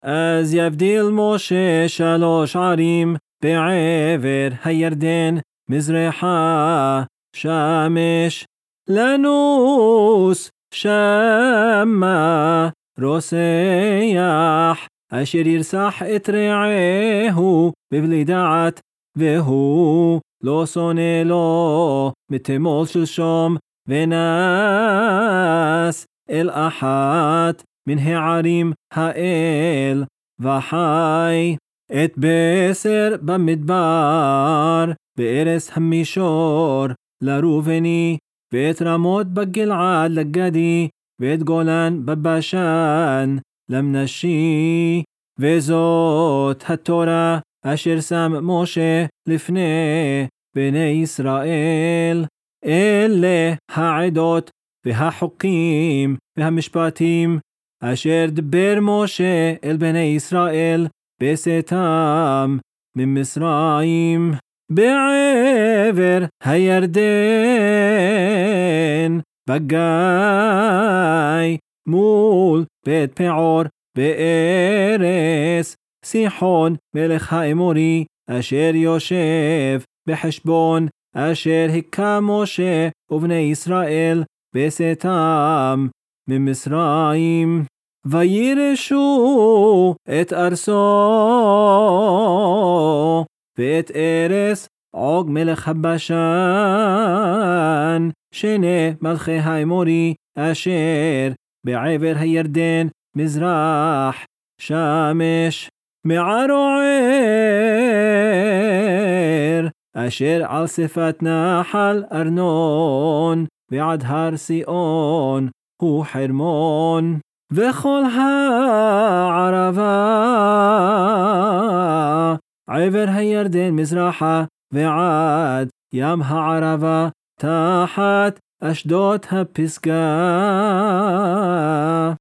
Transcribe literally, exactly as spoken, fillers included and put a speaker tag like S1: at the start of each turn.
S1: אז יבדיל משה שלוש ערים בעבר הירדן מזרחה שמש לנוס שמה רוסח אשר ירסח את רעהו בבלי דעת והוא לא שונא לו מתמול שלשום ונס אל אחת מן הערים האל וחי את בסר במדבר בארץ המישור לרובני ואת רמות בגלעד לגדי ואת גולן בבשן למנשי וזאת התורה אשר שם משה לפני בני ישראל אלה העדות והחוקים והמשפטים אשר דבר משה אל בני ישראל בצאתם ממצרים בעבר הירדן בגיא מול בית פעור בארץ סיחון מלך האמורי אשר יושב בחשבון אשר היכה משה ובני ישראל בצאתם ממצרים וירשו את ארסו ואת ארץ עוג מלך הבשן שני מלכי האמורי אשר בעבר הירדן מזרח שמש מערוער אשר על שפת נחל ארנון ועד הר סיון הוא חרמון וכל הערבה עבר הירדן מזרחה ועד ים הערבה תחת אשדות הפסגה